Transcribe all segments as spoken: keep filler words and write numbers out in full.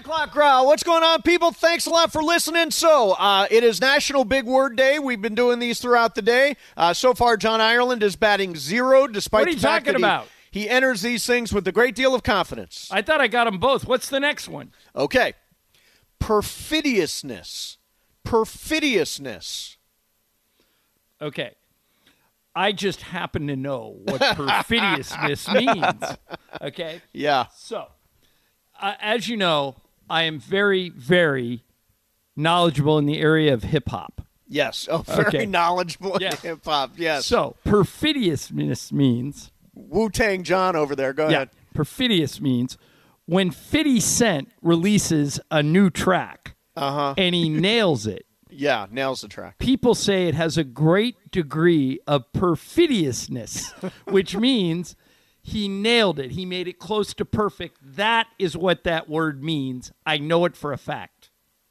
O'clock Growl. What's going on, people? Thanks a lot for listening. So, uh, it is National Big Word Day. We've been doing these throughout the day. Uh, so far, John Ireland is batting zero, despite what are you the fact talking that about? He, he enters these things with a great deal of confidence. I thought I got them both. What's the next one? Okay. Perfidiousness. Perfidiousness. Okay. I just happen to know what perfidiousness means. Okay? Yeah. So, uh, as you know, I am very, very knowledgeable in the area of hip-hop. Yes. Oh, very Okay. knowledgeable Yeah. in hip-hop. Yes. So, perfidiousness means... Wu-Tang John over there. Go yeah, ahead. perfidious means when fifty Cent releases a new track Uh-huh. and he nails it, Yeah, nails the track. people say it has a great degree of perfidiousness, which means he nailed it. He made it close to perfect. That is what that word means. I know it for a fact.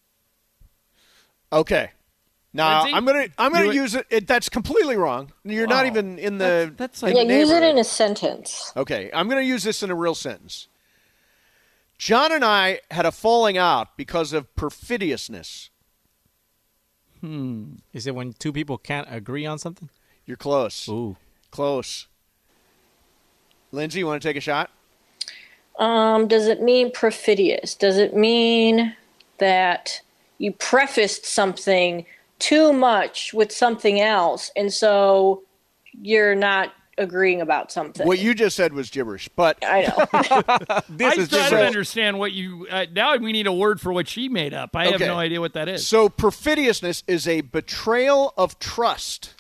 Okay. Now Lindsay? I'm gonna I'm gonna You- use it, it. That's completely wrong. You're not Wow. even in the. That's- that's in like- the Yeah, use it neighborhood. in a sentence. Okay, I'm gonna use this in a real sentence. John and I had a falling out because of perfidiousness. Is it when two people can't agree on something? You're close. Ooh. Close. Lindsay, you want to take a shot? Um, does it mean perfidious? Does it mean that you prefaced something too much with something else, and so you're not agreeing about something? What you just said was gibberish, but I know. This I is try just to so- understand what you. Uh, now we need a word for what she made up. I have Okay. no idea what that is. so perfidiousness is a betrayal of trust.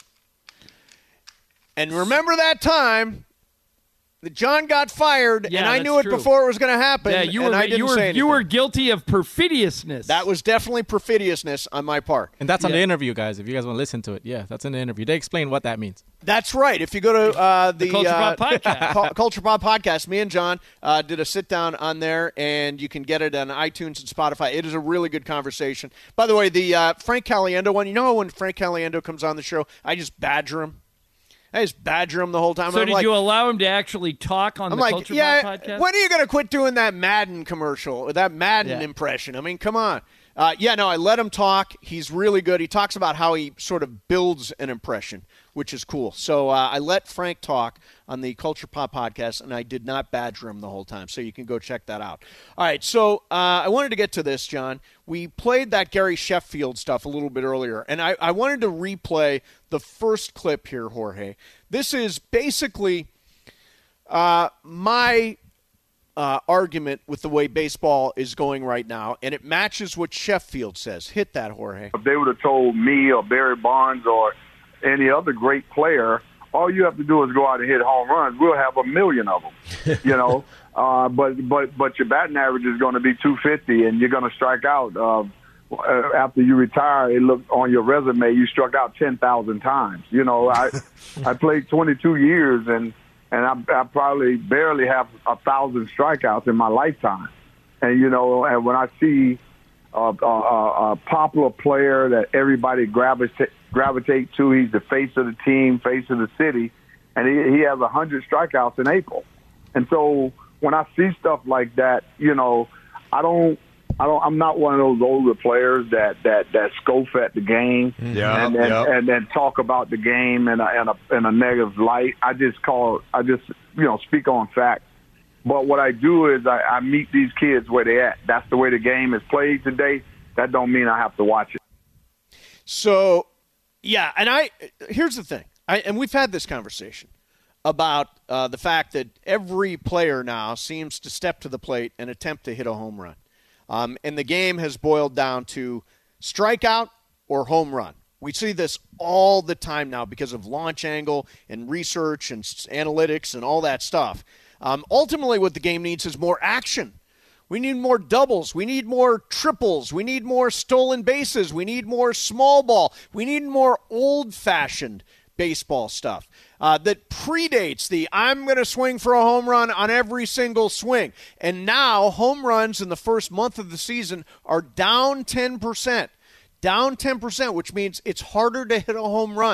And remember that time that John got fired, Yeah, and I that's knew it true. before it was going to happen, yeah, you and were I didn't you were say you were anything. guilty of perfidiousness. That was definitely perfidiousness on my part. And that's on Yeah. the interview, guys. If you guys want to listen to it, yeah, that's in the interview. They explain what that means. That's right. If you go to uh, the, The Culture uh, Pop Podcast. Cul- Culture Pop Podcast, me and John uh, did a sit down on there, and you can get it on iTunes and Spotify. It is a really good conversation. By the way, the uh, Frank Caliendo one, you know how when Frank Caliendo comes on the show, I just badger him? I just badger him the whole time. So I'm did like, you allow him to actually talk on I'm the like, Culture yeah, Pop Podcast? when are you going to quit doing that Madden commercial or that Madden Yeah. impression? I mean, come on. Uh, yeah, no, I let him talk. He's really good. He talks about how he sort of builds an impression, which is cool. So uh, I let Frank talk on the Culture Pop Podcast, and I did not badger him the whole time. So you can go check that out. All right, so uh, I wanted to get to this, John. We played that Gary Sheffield stuff a little bit earlier, and I, I wanted to replay the first clip here, Jorge. This is basically uh, my uh, argument with the way baseball is going right now, and it matches what Sheffield says. Hit that, Jorge. If they would have told me or Barry Bonds or any other great player, all you have to do is go out and hit home runs. We'll have a million of them, you know. Uh, but but but your batting average is going to be two fifty, and you're going to strike out. Uh, after you retire, it looked on your resume you struck out ten thousand times. You know, I I played twenty-two years, and and I, I probably barely have a thousand strikeouts in my lifetime. And you know, and when I see a, a, a popular player that everybody gravitate gravitate to, he's the face of the team, face of the city, and he, he has a hundred strikeouts in April. And so when I see stuff like that, you know, I don't. I don't. I'm not one of those older players that that that scoff at the game Yeah, and and, yeah. and then talk about the game in a, in a in a negative light. I just call. I just you know speak on facts. But what I do is I, I meet these kids where they at. That's the way the game is played today. That don't mean I have to watch it. So, yeah, and I here's the thing, I, and we've had this conversation about uh, the fact that every player now seems to step to the plate and attempt to hit a home run. Um, and the game has boiled down to strikeout or home run. We see this all the time now because of launch angle and research and s- analytics and all that stuff. Um, ultimately, what the game needs is more action. We need more doubles. We need more triples. We need more stolen bases. We need more small ball. We need more old-fashioned baseball stuff uh, that predates the I'm going to swing for a home run on every single swing. And now home runs in the first month of the season are down ten percent. Down ten percent, which means it's harder to hit a home run.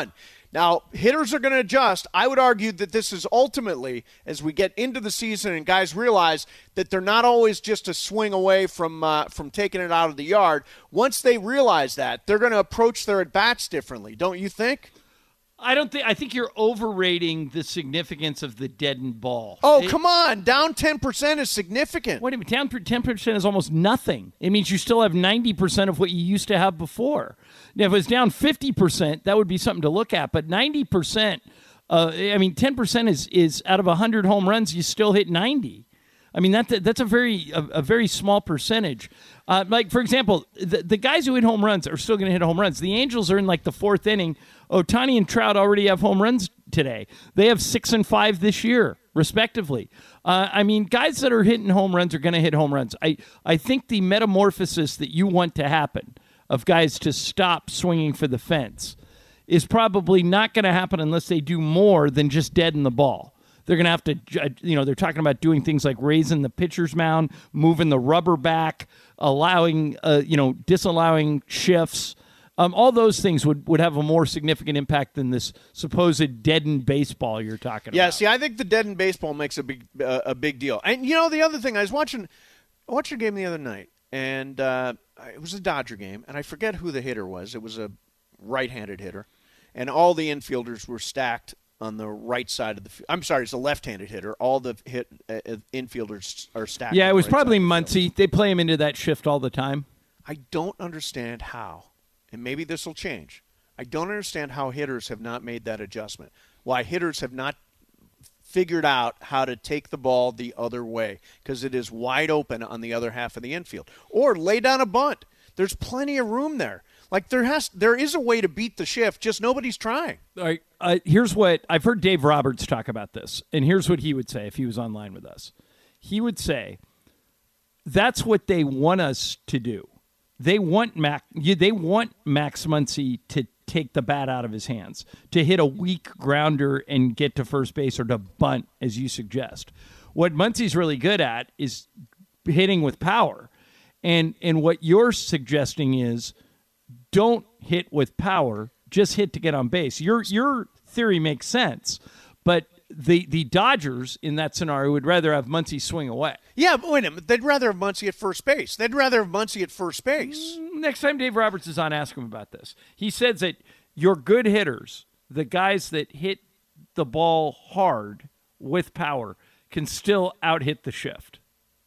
Now, hitters are going to adjust. I would argue that this is ultimately, as we get into the season and guys realize that they're not always just a swing away from uh, from taking it out of the yard, once they realize that, they're going to approach their at-bats differently, don't you think? I don't think. I think you're overrating the significance of the deadened ball. Oh, It- come on. Down ten percent is significant. Wait a minute, down ten percent is almost nothing. It means you still have ninety percent of what you used to have before. Now, if it was down fifty percent, that would be something to look at. But ninety percent, uh, I mean, ten percent is, is out of one hundred home runs, you still hit ninety. I mean, that, that's a very a, a very small percentage. Uh, like, for example, the, the guys who hit home runs are still going to hit home runs. The Angels are in, like, the fourth inning. Ohtani and Trout already have home runs today. They have six and five this year, respectively. Uh, I mean, guys that are hitting home runs are going to hit home runs. I, I think the metamorphosis that you want to happen of guys to stop swinging for the fence is probably not going to happen unless they do more than just deaden the ball. They're going to have to, you know, they're talking about doing things like raising the pitcher's mound, moving the rubber back, allowing, uh, you know, disallowing shifts. Um, all those things would, would have a more significant impact than this supposed deadened baseball you're talking Yeah, about. see, I think the deadened baseball makes a big uh, a big deal. And, you know, the other thing, I was watching, I watched a game the other night, and uh, it was a Dodger game, and I forget who the hitter was. It was a right-handed hitter, and all the infielders were stacked on the right side of the field. I'm sorry, it's a left-handed hitter. All the hit uh, infielders are stacked. Yeah, on it the was right probably side of the field. Muncy. They play him into that shift all the time. I don't understand how, and maybe this will change. I don't understand how hitters have not made that adjustment. Why hitters have not figured out how to take the ball the other way, because it is wide open on the other half of the infield. Or lay down a bunt. There's plenty of room there. Like there has, there is a way to beat the shift, just nobody's trying. All right. Uh, here's what I've heard Dave Roberts talk about this, and here's what he would say if he was online with us. He would say, "That's what they want us to do. They want Mac. They want Max Muncy to take the bat out of his hands, to hit a weak grounder and get to first base, or to bunt, as you suggest. What Muncy's really good at is hitting with power, and and what you're suggesting is." Don't hit with power, just hit to get on base. Your your theory makes sense, but the the Dodgers in that scenario would rather have Muncy swing away. Yeah, but wait a minute. They'd rather have Muncy at first base. They'd rather have Muncy at first base. Next time Dave Roberts is on, ask him about this. He says that your good hitters, the guys that hit the ball hard with power, can still out-hit the shift.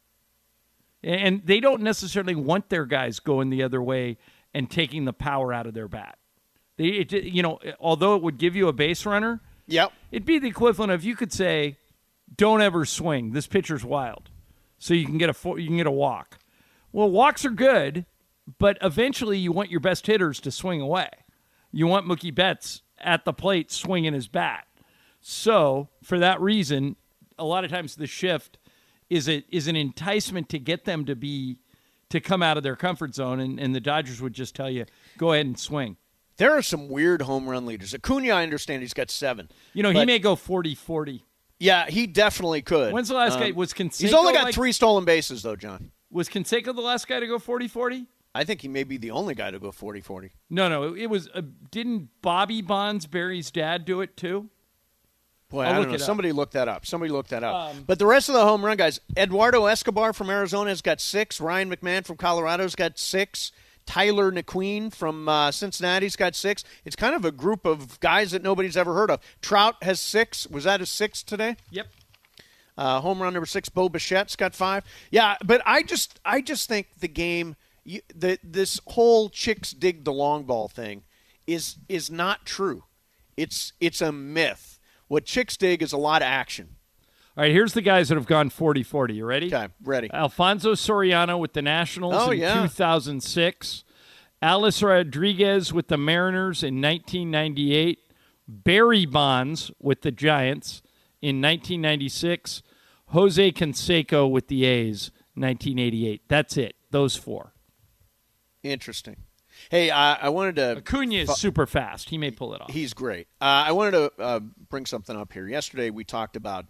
And they don't necessarily want their guys going the other way and taking the power out of their bat. They, it, you know, although it would give you a base runner, Yep. it'd be the equivalent of you could say, "Don't ever swing. This pitcher's wild," so you can get a fo- you can get a walk. Well, walks are good, but eventually you want your best hitters to swing away. You want Mookie Betts at the plate swinging his bat. So for that reason, a lot of times the shift is a, is an enticement to get them to be. to come out of their comfort zone, and, and the Dodgers would just tell you, go ahead and swing. There are some weird home run leaders. Acuna, I understand he's got seven. You know, he But- may go forty forty. Yeah, he definitely could. When's the last Um, guy? Was Canseco He's only got like- three stolen bases, though, John. Was Canseco the last guy to go forty forty? I think he may be the only guy to go forty forty. No, no. It, it was, uh, didn't Bobby Bonds, Barry's dad, do it too? Boy, I'll I don't look know. it up. Somebody look that up. Somebody look that up. Um, but the rest of the home run guys, Eduardo Escobar from Arizona has got six. Ryan McMahon from Colorado's got six. Tyler McQueen from uh, Cincinnati's got six. It's kind of a group of guys that nobody's ever heard of. Trout has six. Was that a six today? Yep. Uh, home run number six, Bo Bichette's got five. Yeah, but I just I just think the game, you, the, this whole chicks dig the long ball thing is is not true. It's it's a myth. What chicks dig is a lot of action. All right, here's the guys that have gone forty forty. You ready? Okay, ready. Alfonso Soriano with the Nationals Oh, in yeah. two thousand six. Alice Rodriguez with the Mariners in nineteen ninety-eight. Barry Bonds with the Giants in nineteen ninety-six. Jose Canseco with the A's, nineteen eighty-eight. That's it. Those four. Interesting. Hey, I, I wanted to. Acuna is super fast. He may pull it off. He's great. Uh, I wanted to uh, bring something up here. Yesterday we talked about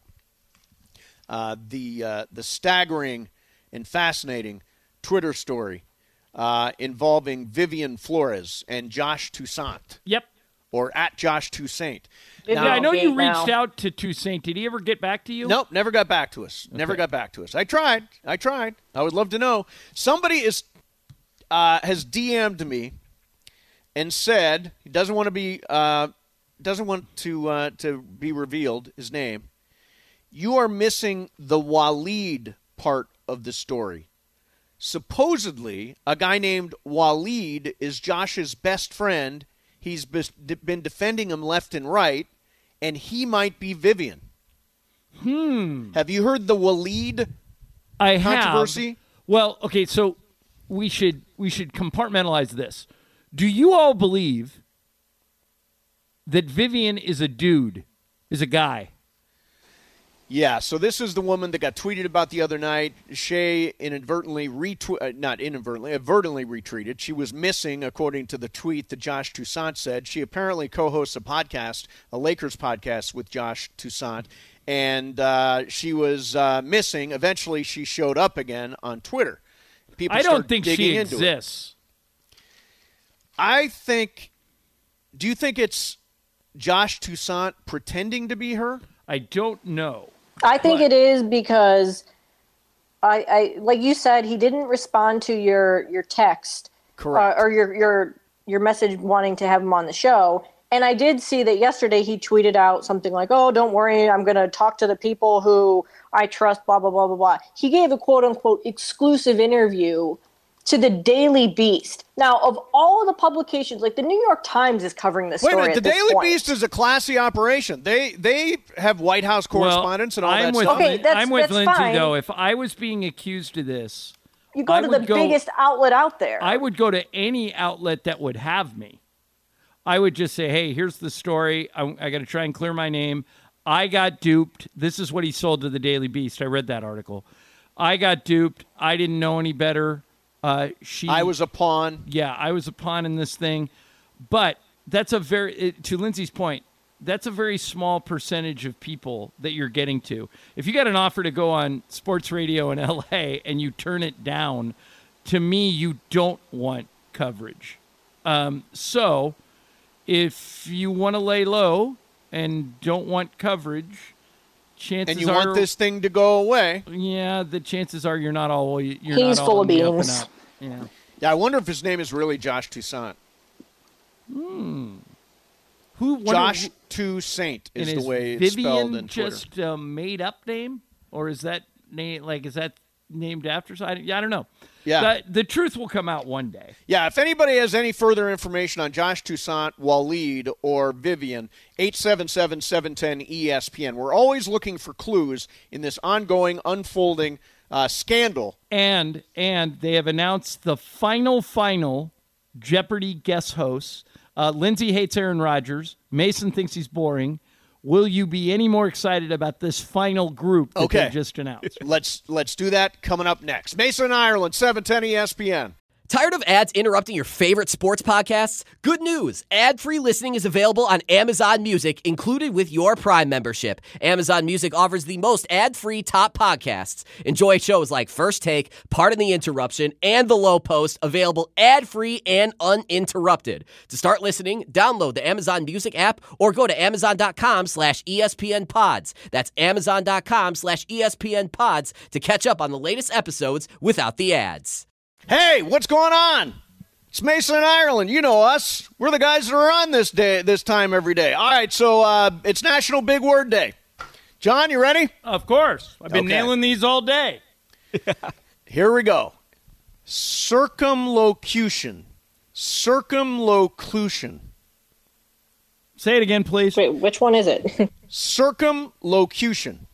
uh, the uh, the staggering and fascinating Twitter story uh, involving Vivian Flores and Josh Toussaint Yep. or at Josh Toussaint. Yeah, Yeah, I know you Now- reached out to Toussaint. Did he ever get back to you? Nope, never got back to us. Never got back to us. I tried. I tried. I would love to know. Somebody is uh, has D M'd me and said he doesn't want to be uh, doesn't want to uh, to be revealed his name. You are missing the Waleed part of the story. Supposedly, a guy named Waleed is Josh's best friend. He's been defending him left and right, and he might be Vivian. Hmm. Have you heard the Waleed I controversy? have. Well, okay, so we should we should compartmentalize this. Do you all believe that Vivian is a dude, is a guy? Yeah, so this is the woman that got tweeted about the other night. Shay inadvertently retweet, uh, not inadvertently, advertently retweeted. She was missing, according to the tweet that Josh Toussaint said. She apparently co-hosts a podcast, a Lakers podcast with Josh Toussaint, and uh, she was uh, missing. Eventually, she showed up again on Twitter. People I don't started think digging she into it. exists. I think. Do you think it's Josh Toussaint pretending to be her? I don't know. I think But- it is because I, I, like you said, he didn't respond to your your text, Correct. uh, or your your your message wanting to have him on the show. And I did see that yesterday he tweeted out something like, "Oh, don't worry, I'm going to talk to the people who I trust." Blah blah blah blah blah. He gave a quote unquote exclusive interview to the Daily Beast. Now, of all of the publications, like the New York Times is covering this Wait a story. minute, the at this Daily point. Beast is a classy operation. They they have White House correspondents and all I'm that with stuff. Okay, Lin- that's- I'm with that's Lindsay, fine. though. If I was being accused of this, You go I to the would go- biggest outlet out there. I would go to any outlet that would have me. I would just say, hey, here's the story. I, I got to try and clear my name. I got duped. This is what he sold to the Daily Beast. I read that article. I got duped. I didn't know any better. Uh, she, I was a pawn. yeah, I was a pawn in this thing. But that's a very, it, to Lindsay's point, that's a very small percentage of people that you're getting to. If you got an offer to go on sports radio in L A and you turn it down, to me, you don't want coverage. Um, so if you want to lay low and don't want coverage, chances And you are, want this thing to go away. yeah, the chances are you're not all you're He's not all full of on the up and beans. up. Yeah. Yeah, I wonder if his name is really Josh Toussaint. Who wonder- Josh Toussaint is and the way it's Vivian spelled in Twitter. just a made up name, or is that name like is that named after? I, yeah, I don't know. Yeah. the, the truth will come out one day. Yeah, if anybody has any further information on Josh Toussaint, Waleed, or Vivian, eight seven seven, seven one zero, E S P N. We're always looking for clues in this ongoing, unfolding uh, scandal. And and they have announced the final final Jeopardy guest hosts. Uh, Lindsay hates Aaron Rodgers. Mason thinks he's boring. Will you be any more excited about this final group that Okay. they just announced? Let's let's do that coming up next. Mason Ireland, seven ten E S P N. Tired of ads interrupting your favorite sports podcasts? Good news. Ad-free listening is available on Amazon Music, included with your Prime membership. Amazon Music offers the most ad-free top podcasts. Enjoy shows like First Take, Pardon the Interruption, and The Low Post, available ad-free and uninterrupted. To start listening, download the Amazon Music app or go to amazon.com slash ESPN pods. That's amazon.com slash ESPN pods to catch up on the latest episodes without the ads. Hey, what's going on? It's Mason and Ireland. You know us. We're the guys that are on this day, this time every day. All right, so uh, it's National Big Word Day. John, you ready? Of course. I've been Okay. nailing these all day. Here we go. Circumlocution. Circumlocution. Say it again, please. Wait, which one is it? Circumlocution.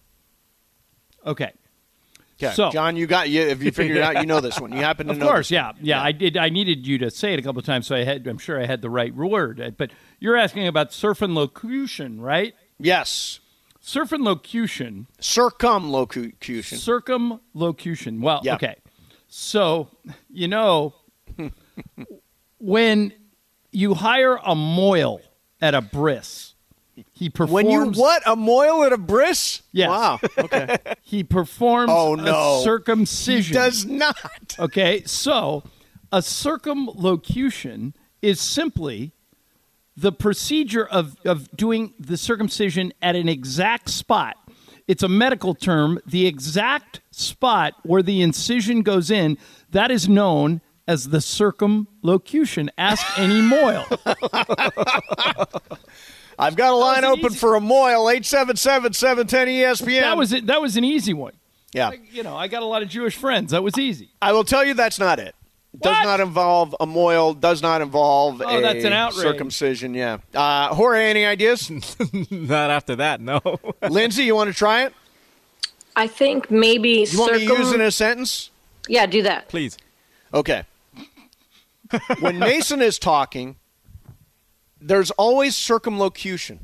Okay. Okay, So- John, you got you. If you figured it out, you know this one. You happen to Of know. course, this yeah, yeah. I did. I needed you to say it a couple of times, so I had. I'm sure I had the right word. But you're asking about circumlocution, right? Yes. Circumlocution. Circumlocution. Circumlocution. Well, Yeah. okay. So, you know, when you hire a moil at a bris, he performs. When you what? A moil at a bris? Yes. Wow. Okay. He performs Oh, no. a circumcision. Does not. Okay, so a circumlocution is simply the procedure of, of doing the circumcision at an exact spot. It's a medical term. The exact spot where the incision goes in, that is known as the circumlocution. Ask any Moyle. I've got a line open easy- for a Moyle, eight seven seven, seven one zero, E S P N. That was it. That was an easy one. Yeah. I, you know, I got a lot of Jewish friends. That was easy. I will tell you that's not it. Does What? not involve a Moyle, does not involve Oh, a that's an outrage. circumcision, yeah. Uh, Jorge, any ideas? Not after that, no. Lindsay, you want to try it? I think maybe You want me to circum- use it in a sentence? Yeah, do that. Please. Okay. When Mason is talking, there's always circumlocution.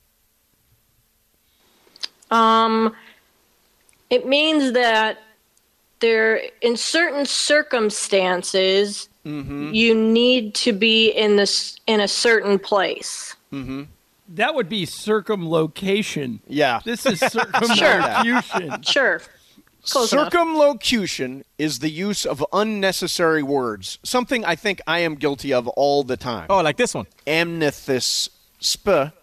Um, it means that there, in certain circumstances, Mm-hmm. you need to be in this in a certain place. That would be circumlocation. Yeah. This is circumlocution. Sure. Close enough. Circumlocution is the use of unnecessary words, something I think I am guilty of all the time. Oh, like this one. Amnithis sp.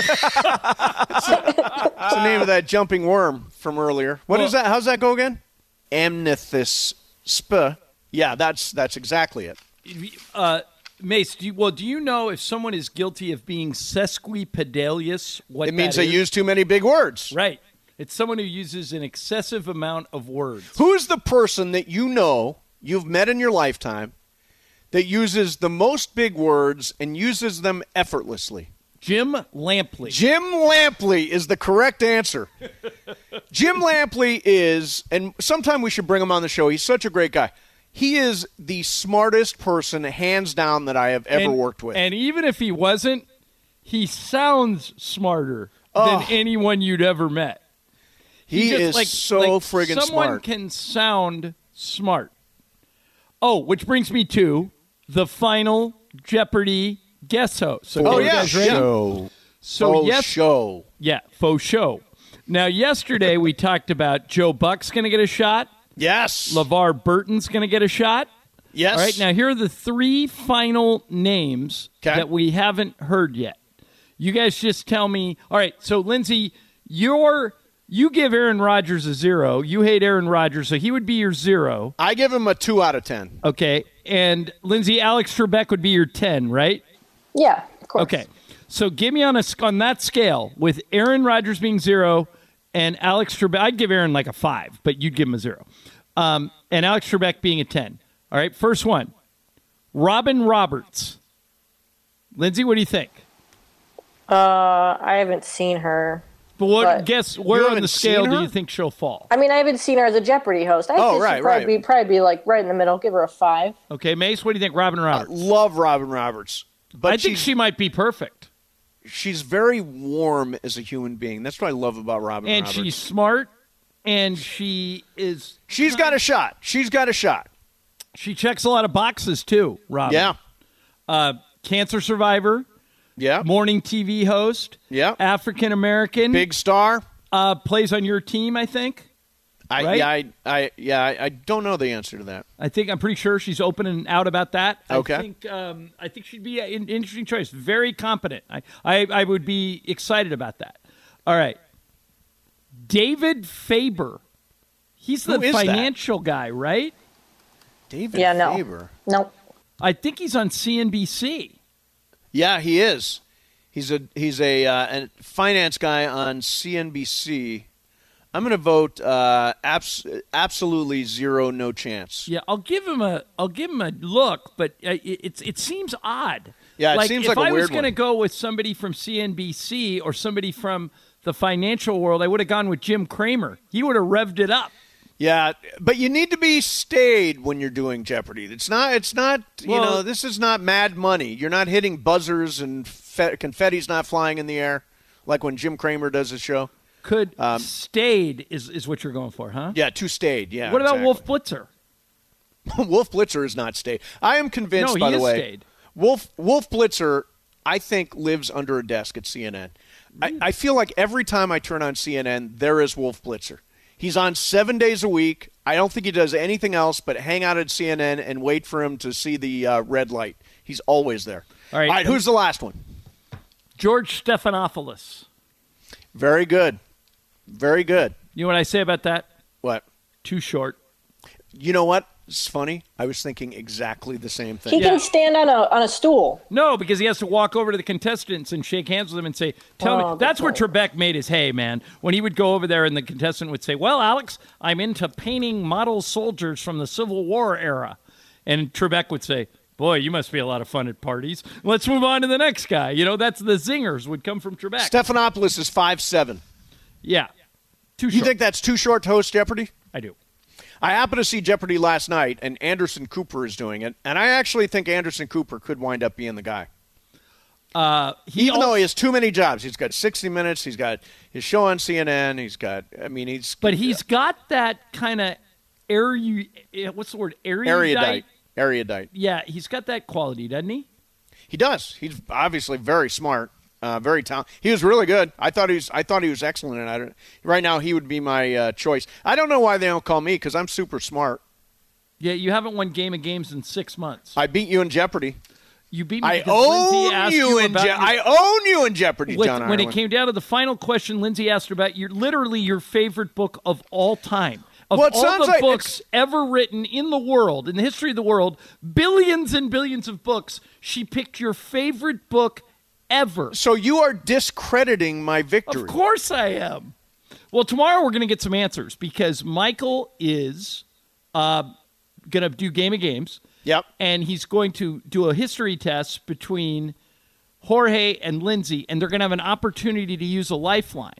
It's the name of that jumping worm from earlier. What is that? How's that go again? Amnithis sp. Yeah, that's that's exactly it. Uh, Mace, do you, well, do you know if someone is guilty of being sesquipedalious? What It means that they is? use too many big words. Right. It's someone who uses an excessive amount of words. Who is the person that you know you've met in your lifetime that uses the most big words and uses them effortlessly? Jim Lampley. Jim Lampley is the correct answer. Jim Lampley is, and sometime we should bring him on the show. He's such a great guy. He is the smartest person, hands down, that I have ever and, worked with. And even if he wasn't, he sounds smarter Oh. than anyone you'd ever met. he just, is like- so like friggin' someone smart. can sound smart. Oh, which brings me to the final Jeopardy guest host. So Oh, are you yeah, guys ready? show. So oh, yes, show. yeah, faux show. Now, yesterday we talked about Joe Buck's going to get a shot. Yes. LeVar Burton's going to get a shot. yes. All right, now here are the three final names 'Kay. that we haven't heard yet. You guys just tell me. All right, so Lindsay, you're you give Aaron Rodgers a zero. You hate Aaron Rodgers, so he would be your zero. I give him a two out of ten. Okay, and Lindsay, Alex Trebek would be your ten, right? Yeah, of course. Okay, so give me on a on that scale with Aaron Rodgers being zero and Alex Trebek. I'd give Aaron like a five, but you'd give him a zero. Um, and Alex Trebek being a ten. All right, first one, Robin Roberts. Lindsay, what do you think? Uh, I haven't seen her. But what But- guess where on haven't the scale seen do her? you think she'll fall? I mean, I haven't seen her as a Jeopardy host. I Oh, think right, she'd probably right. be probably be like right in the middle. Give her a five. Okay, Mace, what do you think, Robin Roberts? Love Robin Roberts. But I think she's, she might be perfect. she's very warm as a human being. That's what I love about Robin And Roberts. she's smart, and she is she's got a shot. She's got a shot. she checks a lot of boxes too, Robin. Yeah. Uh, cancer survivor, Yeah. morning T V host, Yeah. African American, Big star. uh, plays on your team, I think. I, Right? yeah, I, I, yeah, I, I don't know the answer to that. I think I'm pretty sure she's open and out about that. Okay. I think um, I think she'd be an interesting choice. Very competent. I, I I would be excited about that. All right. David Faber. He's the Who is that? financial guy, right? David Yeah, no. Faber. Nope. I think he's on C N B C. Yeah, he is. He's a he's a, uh, a finance guy on C N B C. I'm going to vote uh, abs- absolutely zero, no chance. Yeah, I'll give him a I'll give him a look, but uh, it it's it seems odd. Yeah, it like, seems if like a I was weird going to one. go with somebody from C N B C or somebody from the financial world, I would have gone with Jim Cramer. He would have revved it up. Yeah, but you need to be staid when you're doing Jeopardy. It's not. It's not. You Well- know, this is not Mad Money. You're not hitting buzzers and fe- confetti's not flying in the air like when Jim Cramer does his show. Could Um, stayed is, is what you're going for, huh? Yeah, too staid. Yeah. What about exactly. Wolf Blitzer? Wolf Blitzer is not staid. I am convinced. No, he by the is way, staid. Wolf Wolf Blitzer, I think, lives under a desk at C N N. I, I feel like every time I turn on C N N, there is Wolf Blitzer. He's on seven days a week. I don't think he does anything else but hang out at C N N and wait for him to see the uh, red light. He's always there. All right. All right, who's the last one? George Stephanopoulos. Very good. Very good. You know what I say about that? What? Too short. You know what? It's funny. I was thinking exactly the same thing. He Yeah. can stand on a on a stool. No, because he has to walk over to the contestants and shake hands with them and say, tell Oh, me. That's where good Trebek made his hay, man. When he would go over there and the contestant would say, well, Alex, I'm into painting model soldiers from the Civil War era. And Trebek would say, boy, you must be a lot of fun at parties. Let's move on to the next guy. You know, that's the zingers would come from Trebek. Stephanopoulos is five seven. Yeah. Too short. You think that's too short to host Jeopardy? I do. I happened to see Jeopardy last night, and Anderson Cooper is doing it, and I actually think Anderson Cooper could wind up being the guy. Uh, he Even al- though he has too many jobs. He's got sixty minutes. He's got his show on C N N. He's got, I mean, he's... But he's got that kind of eru- what's the word? Erudite? erudite. Erudite. Yeah, he's got that quality, doesn't he? He does. He's obviously very smart, uh, very talented. He was really good. I thought he was. I thought he was excellent. And I don't, right now, he would be my uh, choice. I don't know why they don't call me because I'm super smart. Yeah, you haven't won Game of Games in six months. I beat you in Jeopardy. You beat me I because Lindsay own asked you, you in about Je- your- I own you in Jeopardy, with- John when it Ireland. came down to the final question, Lindsay asked about your literally your favorite book of all time. Of Well, it all sounds the like books it's- ever written in the world, in the history of the world, billions and billions of books, she picked your favorite book ever. So you are discrediting my victory. Of course I am. Well, tomorrow we're going to get some answers because Michael is uh, going to do Game of Games. Yep. And he's going to do a history test between Jorge and Lindsay, and they're going to have an opportunity to use a lifeline.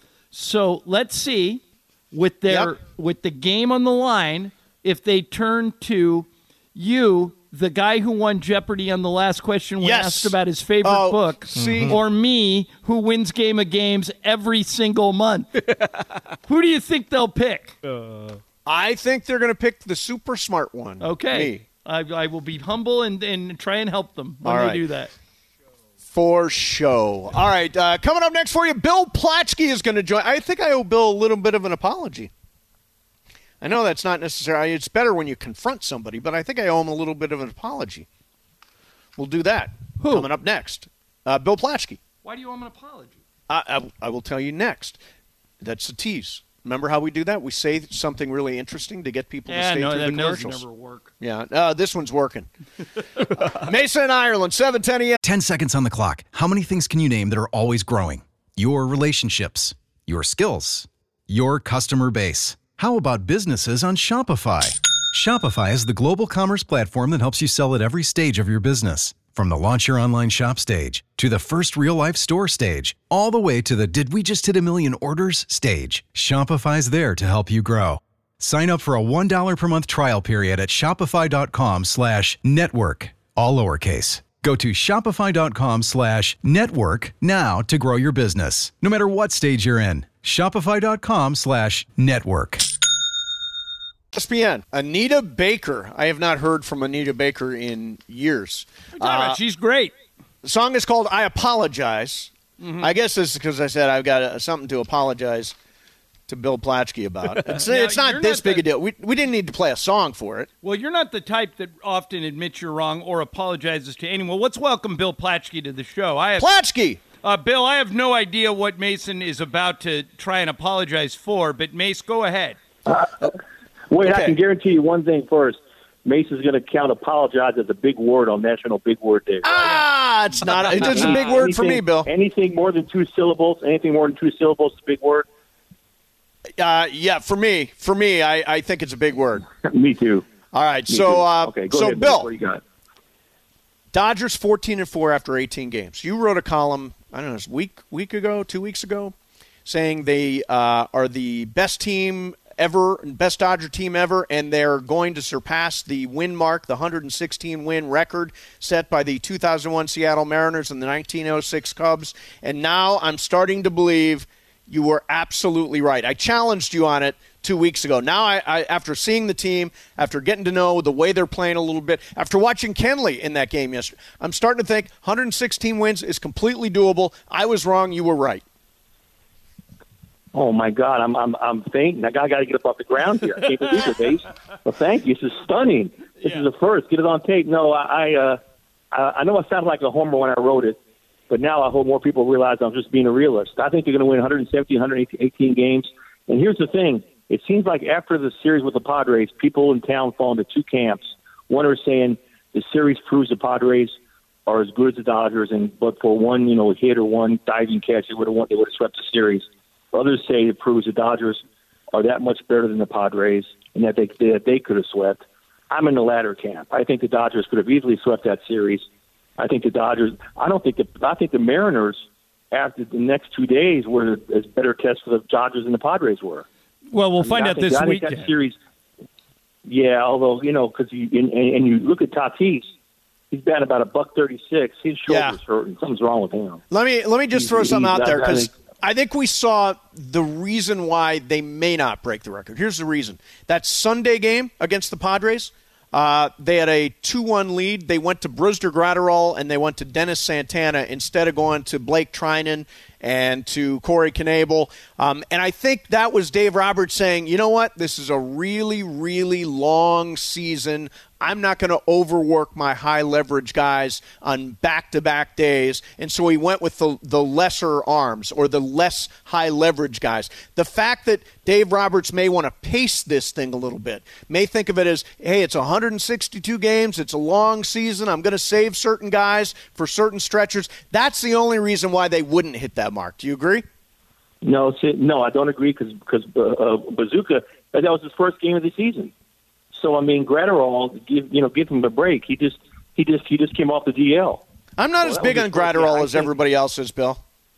So let's see, with their Yep. with the game on the line, if they turn to you, the guy who won Jeopardy on the last question when Yes. asked about his favorite Oh, book, see? or me, who wins Game of Games every single month. Who do you think they'll pick? I think they're going to pick the super smart one. Okay. Me. I, I will be humble and, and try and help them when All they right. do that. For show. All right, uh, coming up next for you, Bill Platsky is going to join. I think I owe Bill a little bit of an apology. I know that's not necessary. It's better when you confront somebody, but I think I owe him a little bit of an apology. We'll do that. Who? Coming up next. Uh, Bill Platsky. Why do you owe him an apology? I, I, I will tell you next. That's a tease. Remember how we do that? We say something really interesting to get people to Yeah, stay no, through the them those commercials. never work. Yeah, uh, this one's working. Mason, Ireland, seven ten a m. ten seconds on the clock. How many things can you name that are always growing? Your relationships, your skills, your customer base. How about businesses on Shopify? Shopify is the global commerce platform that helps you sell at every stage of your business. From the launch your online shop stage, to the first real-life store stage, all the way to the did we just hit a million orders stage. Shopify's there to help you grow. Sign up for a one dollar per month trial period at shopify.com slash network, all lowercase. Go to shopify.com slash network now to grow your business, no matter what stage you're in. Shopify.com slash network. E S P N, Anita Baker. I have not heard from Anita Baker in years. Uh, She's great. the song is called I Apologize. Mm-hmm. I guess this is because I said I've got uh, something to apologize to Bill Platsky about. It's, Now, it's not you're this not big the- a deal. We, we didn't need to play a song for it. Well, you're not the type that often admits you're wrong or apologizes to anyone. Let's welcome Bill Platsky to the show. I have, Platsky! uh, Bill, I have no idea what Mason is about to try and apologize for, but Mace, go ahead. Wait, Okay. I can guarantee you one thing first. Mace is going to count apologize as a big word on National Big Word Day. Ah, it's not. It's a big word for me, Anything- Bill. Anything more than two syllables, anything more than two syllables is a big word. Uh, yeah, for me, for me, I, I think it's a big word. Me too. All right, Me so too. uh, okay, go so ahead, Bill, What do you got? Dodgers fourteen and four after eighteen games. You wrote a column, I don't know, a week week ago, two weeks ago, saying they uh, are the best team ever, best Dodger team ever, and they're going to surpass the win mark, the one hundred sixteen win record set by the two thousand one Seattle Mariners and the nineteen oh six Cubs. And now I'm starting to believe you were absolutely right. I challenged you on it two weeks ago. Now, I, I after seeing the team, after getting to know the way they're playing a little bit, after watching Kenley in that game yesterday, I'm starting to think one hundred sixteen wins is completely doable. I was wrong. You were right. Oh my God, I'm I'm I'm fainting. I got got to get up off the ground here. I can't believe it, Mace. Well, thank you. This is stunning. This Yeah. is a first. Get it on tape. No, I I, uh, I I know I sounded like a homer when I wrote it, But now I hope more people realize I'm just being a realist. I think they're going to win one hundred seventeen, one hundred eighteen games. And here's the thing. It seems like after the series with the Padres, people in town fall into two camps. One are saying the series proves the Padres are as good as the Dodgers, and but for one, you know, hit or one diving catch, they would have won, they would have swept the series. Others say it proves the Dodgers are that much better than the Padres, and that they that they could have swept. I'm in the latter camp. I think the Dodgers could have easily swept that series. I think the Dodgers. I don't think the. I think the Mariners after the next two days were as better test for the Dodgers than the Padres were. Well, we'll I mean, find I out think, this I weekend. Think that series. Yeah, although you know, because you and, and you look at Tatis, he's batting about a buck thirty-six. His shoulder's Yeah. hurting. Something's wrong with him. Let me let me just He's- throw something he's- out there I- I because think- I think we saw the reason why they may not break the record. Here's the reason: that Sunday game against the Padres, uh, they had a two one lead. They went to Brusdar Graterol and they went to Dennis Santana instead of going to Blake Trinan and to Corey Knebel. Um, and I think that was Dave Roberts saying, you know what, this is a really, really long season. I'm not going to overwork my high-leverage guys on back-to-back days. And so he went with the, the lesser arms or the less high-leverage guys. The fact that Dave Roberts may want to pace this thing a little bit, may think of it as, hey, it's one hundred sixty-two games, it's a long season, I'm going to save certain guys for certain stretchers. That's the only reason why they wouldn't hit that mark. Do you agree? No, see, no, I don't agree because because uh, uh, Bazooka, that was his first game of the season. So I mean, Graterol, give you know, give him a break. He just he just he just came off the D L. I'm not Well, as that big was on his first game. Graterol I as think- everybody else is, Bill.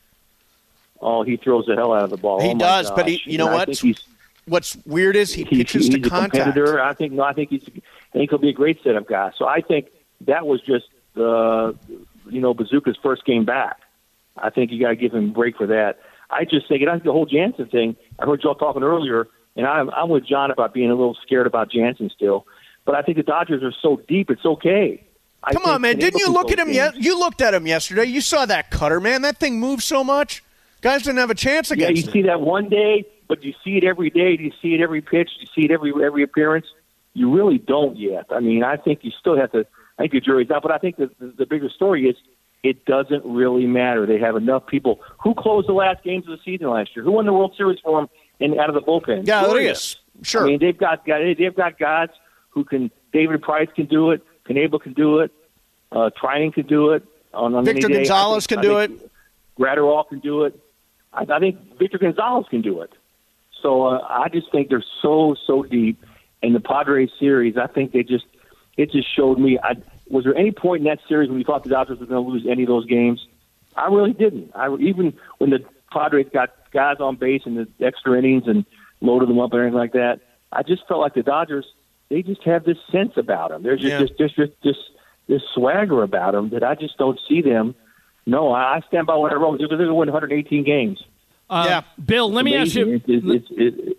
Oh, he throws the hell out of the ball. He Oh, my does, but he, gosh. you know And I what? think he's, What's weird is he he- pitches he's to a contact. competitor. I think no, I think he's I think he'll be a great setup guy. So I think that was just the you know Bazooka's first game back. I think you got to give him a break for that. I just think, and I think the whole Jansen thing. I heard y'all talking earlier, and I'm I'm with John about being a little scared about Jansen still. But I think the Dodgers are so deep, it's okay. I Come think on, man! Knebel Didn't you can look go at him games. yet? You looked at him yesterday. You saw that cutter, man. That thing moves so much. Guys didn't have a chance Yeah, against you it. see that one day, but you see it every day. Do you see it every pitch? Do you see it every every appearance? You really don't yet. I mean, I think you still have to. I think the jury's out, but I think the, the, the bigger story is it doesn't really matter. They have enough people. Who closed the last games of the season last year? Who won the World Series for them and out of the bullpen? Yeah, Glorious. Urias. Sure. I mean, they've got they've got guys who can. David Price can do it. Knebel can do it. Uh, Trinan can do it. On, on Victor any day. Gonzalez I think- can do I it. think Graterol can do it. I, I think Victor Gonzalez can do it. So uh, I just think they're so so deep. In the Padres series, I think they just it just showed me. I, was there any point in that series when you thought the Dodgers were going to lose any of those games? I really didn't. I even when the Padres got guys on base in the extra innings and loaded them up and everything like that, I just felt like the Dodgers. They just have this sense about them. There's just Yeah. this just this this this swagger about them that I just don't see them. No, I I stand by what I wrote. They're going to win one hundred eighteen games. Uh, Yeah. Bill, let me ask you. Amazing. It's, it's, it's,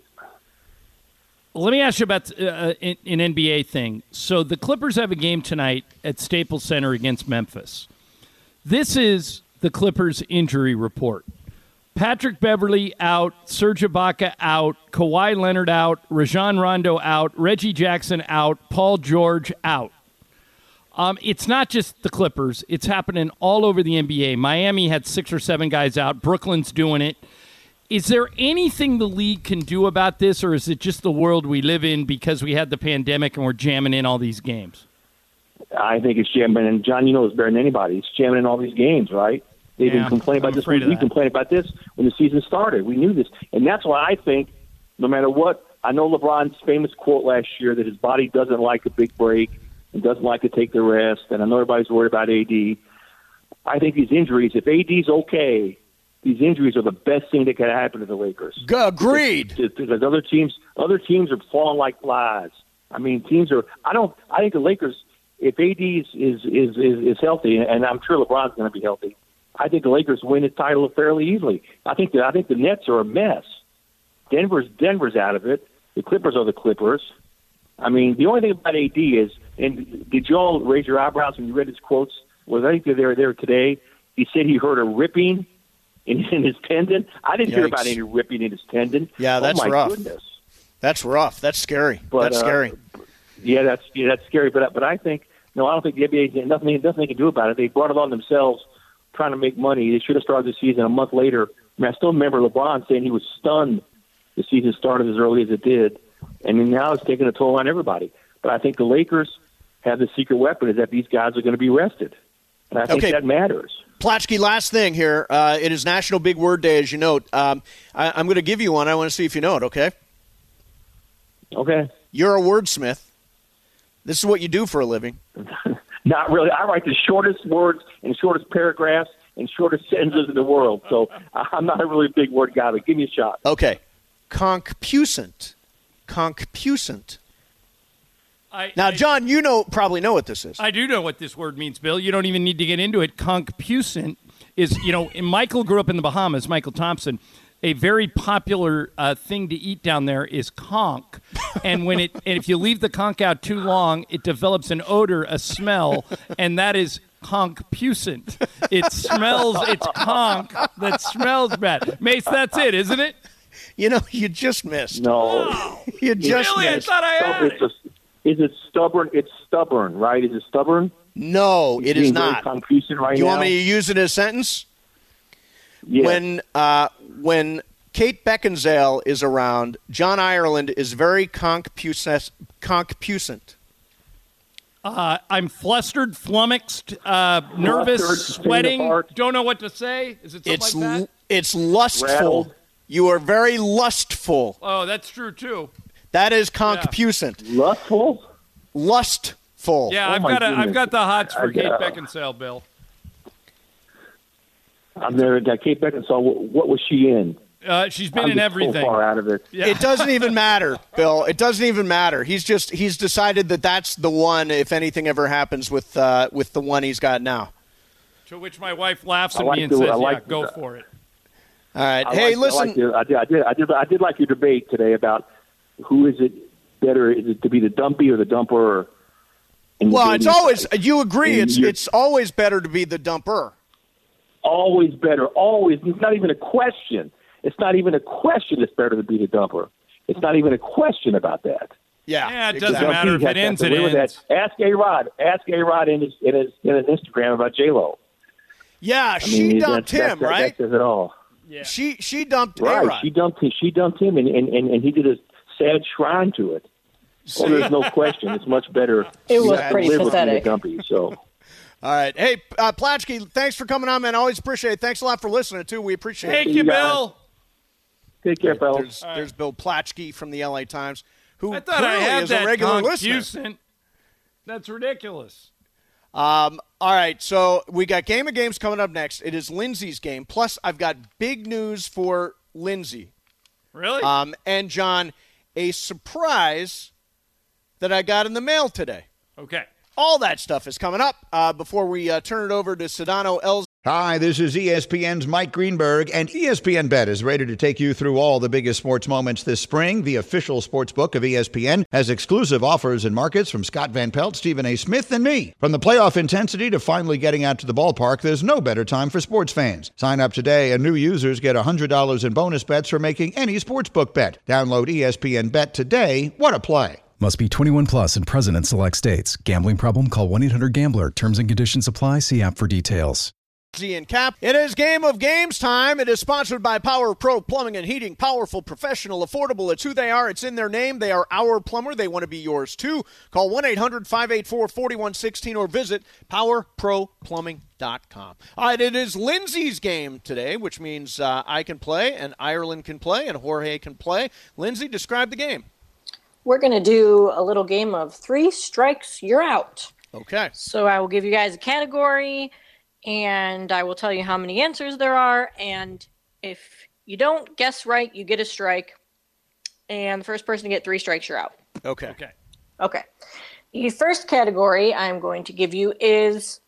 Let me ask you about uh, an an N B A thing. So the Clippers have a game tonight at Staples Center against Memphis. This is the Clippers injury report. Patrick Beverly out, Serge Ibaka out, Kawhi Leonard out, Rajon Rondo out, Reggie Jackson out, Paul George out. Um, it's not just the Clippers. It's happening all over the N B A. Miami had six or seven guys out. Brooklyn's doing it. Is there anything the league can do about this, or is it just the world we live in because we had the pandemic and we're jamming in all these games? I think it's jamming, and John, you know, it's better than anybody. It's jamming in all these games, right? They've Yeah, been complaining I'm about this. afraid We, of we that. complained about this when the season started. We knew this, and that's why I think, no matter what, I know LeBron's famous quote last year that his body doesn't like a big break and doesn't like to take the rest, and I know everybody's worried about A D. I think these injuries, if A D's okay, these injuries are the best thing that could happen to the Lakers. G- Agreed. Because, because other teams, other teams are falling like flies. I mean, teams are. I don't. I think the Lakers, if A D is is is, is, is healthy, and I'm sure LeBron's going to be healthy, I think the Lakers win the title fairly easily. I think that I think the Nets are a mess. Denver's Denver's out of it. The Clippers are the Clippers. I mean, the only thing about A D is, and did you all raise your eyebrows when you read his quotes? Was I think they were there today? He said he heard a ripping in, in his tendon. I didn't hear Yikes. about any ripping in his tendon. Yeah, that's oh my rough. Goodness. That's rough. That's scary. But, That's uh, scary. Yeah, that's yeah, that's scary. But but I think no, I don't think the N B A nothing nothing they can do about it. They brought it on themselves trying to make money. They should have started the season a month later. I mean, I still remember LeBron saying he was stunned the season started as early as it did, and then now it's taking a toll on everybody. But I think the Lakers have the secret weapon is that these guys are going to be rested, and I think Okay. that matters. Platsky, last thing here. Uh, it is National Big Word Day, as you note. Um, I, I'm going to give you one. I want to see if you know it, okay? Okay. You're a wordsmith. This is what you do for a living. Not really. I write the shortest words and shortest paragraphs and shortest sentences in the world, so I'm not a really big word guy, but give me a shot. Okay. Concupiscent. Concupiscent. I, Now, I- John, you know probably know what this is. I do know what this word means, Bill. You don't even need to get into it. Concupiscent is, you know, and Michael grew up in the Bahamas, Michael Thompson. A very popular uh, thing to eat down there is conch. And when it and if you leave the conch out too long, it develops an odor, a smell, and that is concupiscent. It smells, it's conch that smells bad. Mace, that's it, isn't it? You know, you just missed. No. You just Really? I missed. thought I had It's it. a, is it stubborn? It's stubborn, right? Is it stubborn? No, it is Being very not. confusing right Do you now. want me to use it in a sentence? Yeah. When uh, when Kate Beckinsale is around, John Ireland is very concupiscent. concupiscent. Uh, I'm flustered, flummoxed, uh, nervous, Flustered, sweating, faint of heart. don't know what to say. Is it something It's like that? l- it's lustful. Rattled. You are very lustful. Oh, that's true, too. That is concupiscent. Lustful? Lustful. Yeah, Oh, I've my got a, I've goodness. got the hots for I Kate got- Beckinsale, Bill. I've never that Kate Beckinsale. What, what was she in? Uh, she's been I'm in just everything. So far out of it. Yeah. It doesn't even matter, Bill. It doesn't even matter. He's just he's decided that that's the one. If anything ever happens with uh, with the one he's got now. To which my wife laughs I at like me and the- says, I "Yeah, like go the- for it." All right. I hey, liked- listen. I, liked your- I, did, I did. I did. I did like your debate today about who is it better? Is it to be the dumpy or the dumper? Or, in the well, it's dating always side? you agree. And It's you're- it's always better to be the dumper. always better. Always. It's not even a question. It's not even a question. It's better to be the dumper. It's not even a question about that. Yeah. Yeah, it doesn't exactly. matter if He it has ends, to it live with ends. that. Ask A Rod. Ask A Rod in his in his in his Instagram about J Lo. Yeah, I she mean, dumped that's, him, that's, right? That says it all. Yeah. She she dumped Right. A-Rod. She dumped him. She dumped him, and, and, and, and he did a sad shrine to it. Well, there's no question. It's much better. It was to pretty live with pathetic. being a dumpy. So. All right. Hey, uh, Platsky, thanks for coming on, man. Always appreciate it. Thanks a lot for listening, too. We appreciate Thank it. you, You guys. Bill. Take care, fellas. There's, there's Bill Platsky from the L A Times, who I thought I clearly had is that a regular listener. concupiscent. That's ridiculous. Um, all right, so we got Game of Games coming up next. It is Lindsay's game. Plus, I've got big news for Lindsay. Really? Um, and, John, a surprise that I got in the mail today. okay. All that stuff is coming up uh, before we uh, turn it over to Sedano Els. Hi, this is E S P N's Mike Greenberg, and E S P N Bet is ready to take you through all the biggest sports moments this spring. The official sports book of E S P N has exclusive offers and markets from Scott Van Pelt, Stephen A. Smith, and me. From the playoff intensity to finally getting out to the ballpark, there's no better time for sports fans. Sign up today, and new users get one hundred dollars in bonus bets for making any sportsbook bet. Download E S P N Bet today. What a play. Must be twenty-one plus and present in select states. Gambling problem? Call one eight hundred gambler. Terms and conditions apply. See app for details. And Cap. It is Game of Games time. It is sponsored by Power Pro Plumbing and Heating. Powerful, professional, affordable. It's who they are. It's in their name. They are our plumber. They want to be yours, too. Call one eight hundred five eight four four one one six or visit power pro plumbing dot com. All right, it is Lindsay's game today, which means uh, I can play, and Ireland can play, and Jorge can play. Lindsay, describe the game. We're going to do a little game of three strikes, you're out. Okay. So I will give you guys a category, and I will tell you how many answers there are. And if you don't guess right, you get a strike. And the first person to get three strikes, you're out. Okay. Okay. Okay. The first category I'm going to give you is,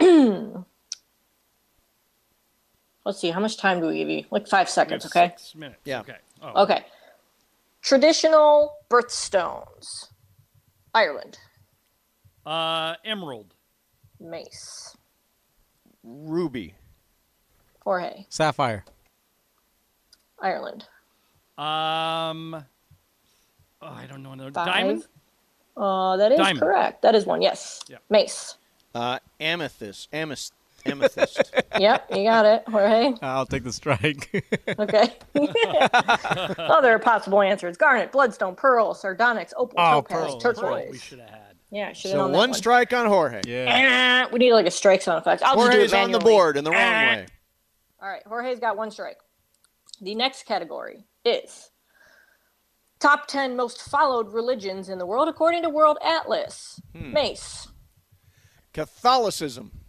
let's see, how much time do we give you? Like five seconds, We have okay? Six minutes. Yeah. Okay. Oh. Okay. Traditional birthstones. Ireland. Uh, Emerald. Mace. Ruby. Jorge. Sapphire. Ireland. Um, oh, I don't know another Five. diamond. Uh, that is Diamond. correct. That is one, yes. Yeah. Mace. Uh, amethyst. Amethyst. Amethyst. Yep, you got it, Jorge. I'll take the strike. Okay. Other possible answers: garnet, bloodstone, pearl, sardonyx, opal, Oh, topaz, pearl. turquoise. We should have had. Yeah, should have So known one that strike on Jorge. yeah. one. We need like a strike sound effect. I'll just do Jorge's it on the manually. board in the wrong Ah. way. All right, Jorge's got one strike. The next category is top ten most followed religions in the world according to World Atlas. Hmm. Mace. Catholicism.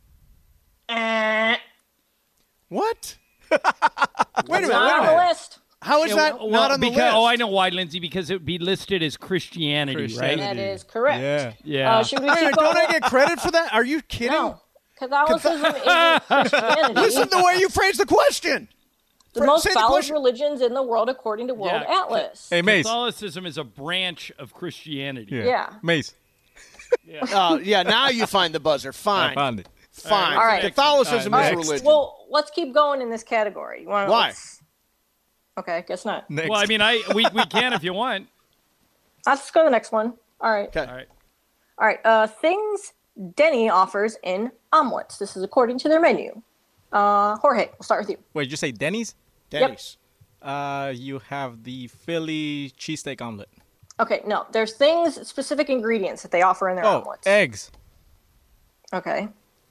Uh, What? wait a minute. not Wait a on the minute. list. How is Yeah, that well, not on the because, list? Oh, I know why, Lindsay. Because it would be listed as Christianity, Christianity. right? That is correct. Yeah. Yeah. Uh, should we Wait a keep minute, don't going? I get credit for that? Are you kidding? No. Catholicism isn't Christianity. Listen to the way you phrased the question. the Fra- most say the followed question. religions in the world according to World Yeah. Atlas. Hey, Mace. Catholicism is a branch of Christianity. Yeah. Yeah. Mace. Oh, yeah, now you find the buzzer. I Fine. found it. Fine. All right. Catholicism All is right, religion. Well, let's keep going in this category. You wanna, Why? let's- Okay, guess not. Next. Well, I mean, I we, we can if you want. Let's go to the next one. All right. Okay. All right. All right. Uh, things Denny offers in omelets. This is according to their menu. Uh, Jorge, we'll start with you. Wait, did you say Denny's? Denny's. Uh, you have the Philly cheesesteak omelet. Okay, no, there's things, specific ingredients that they offer in their Oh, omelets. eggs. Okay.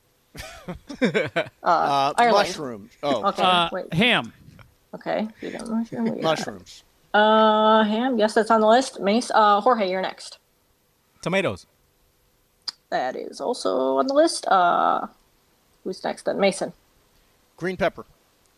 Uh, Ireland. mushrooms. Oh, Okay. Uh, wait. ham. Okay. You got mushroom, we got- mushrooms. Uh, ham. Yes, that's on the list. Mace. Uh, Jorge, you're next. Tomatoes. That is also on the list. Uh, who's next then? Mason. Green pepper.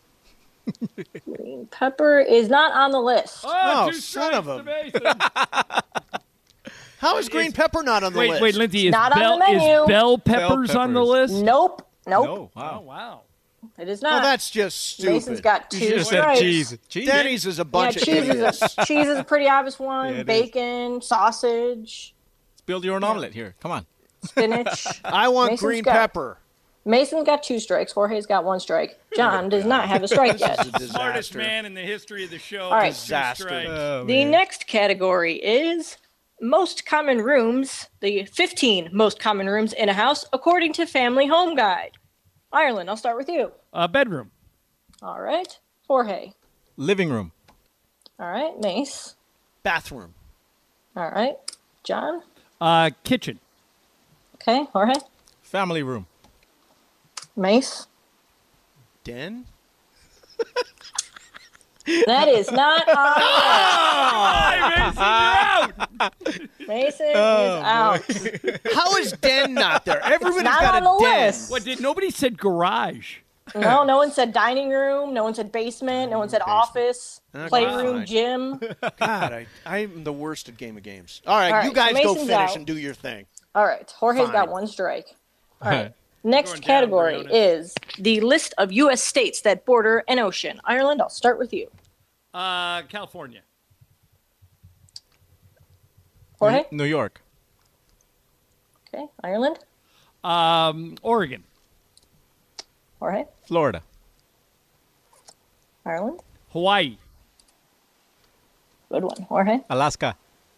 Green pepper is not on the list. Oh, two son of a- strikes to Mason. How is green pepper not on the Wait, list? wait, Lindsay, is Not on bell, the menu. is bell peppers on the peppers. list? Nope. Nope. No. Oh, Wow. wow. It is Well, not. that's just stupid. Mason's got You two should have said strikes. cheese. Cheese. Denny's is a Yeah, bunch of cheese idiots. is a cheese is a pretty obvious one. Yeah, it is. Bacon, sausage, Let's build your own omelet here. Come on. spinach. I want Mason's green got- pepper. Mason's got two strikes. Jorge's got one strike. John does not have a strike yet. This is a Smartest disaster. man in the history of the show. All right. with two Disaster. strikes. Oh, The man. next category is most common rooms, the fifteen most common rooms in a house according to Family Home Guide. Ireland, I'll start with you. Uh, bedroom. All right. Jorge. Living room. All right. Mace. Bathroom. All right. John. Uh, kitchen. Okay. Jorge. Family room. Mace. Den. That is not on the list. Mason is out. How is den not there? Everybody's Not got on a the den. list. What, did nobody said garage? No, no one said dining room. No one said basement. No one said office, Okay, playroom, fine. gym. God, I, I'm the worst at game of games. All right, All you right, guys so go Mason's finish out. and do your thing. All right. Jorge's Fine. got one strike. All right. Going Next down, category Briones. is the list of U S states that border an ocean. Ireland, I'll start with you. Uh, California. Jorge? New York. Okay. Ireland? Um, Oregon. Jorge? Florida. Ireland? Hawaii. Good one. Jorge? Alaska.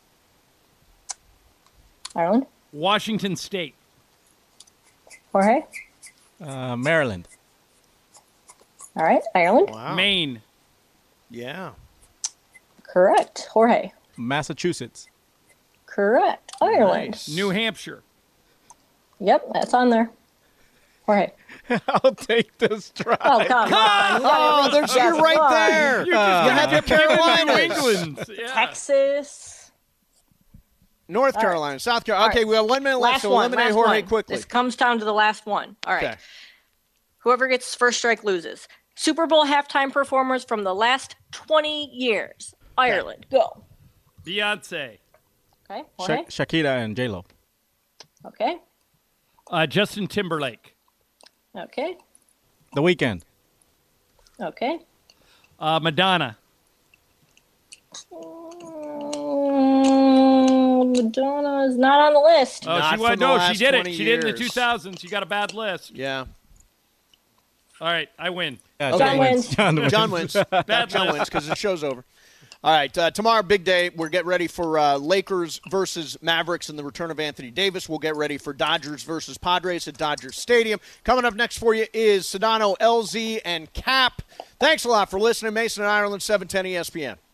Ireland? Washington State. Jorge? Uh, Maryland. All right. Ireland? Wow. Maine. Yeah. Correct. Jorge? Massachusetts. Correct. Ireland? Nice. New Hampshire. Yep, that's on there. Jorge? I'll take the strike. Oh, come on. You Oh, gotta there's reach you're that right far. there. You just you had the New Carolinas, England. Yeah. Texas. North All right. Carolina, South Carolina. All Okay, right. we have one minute left, Last so one. eliminate Last Jorge one. quickly. This comes down to the last one. All right. Okay. Whoever gets first strike loses. Super Bowl halftime performers from the last twenty years. Ireland, go. Beyonce. Okay. Sha- Jorge? Shakira and J Lo. Okay. Uh, Justin Timberlake. Okay. The Weeknd. Okay. Uh, Madonna. Mm, Madonna is not on the list. Oh, Not she was from the no, she last did it. twenty She did it in the years. two thousands. You got a bad list. Yeah. All right, I win. Yeah, John wins. John wins. John wins. Bad John list. wins because the show's over. All right, uh, tomorrow, big day. We'll get ready for uh, Lakers versus Mavericks and the return of Anthony Davis. We'll get ready for Dodgers versus Padres at Dodger Stadium. Coming up next for you is Sedano, L Z, and Cap. Thanks a lot for listening. Mason and Ireland, seven ten E S P N.